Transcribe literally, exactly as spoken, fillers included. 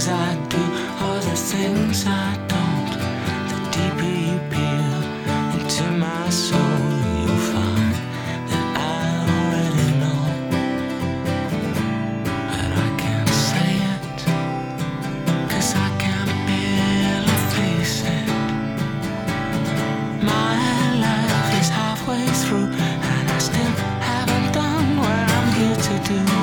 things I do or the things I don't, the deeper you peel into my soul, you'll find that I already know. But I can't say it, 'cause I can barely face it. My life is halfway through, and I still haven't done what I'm here to do.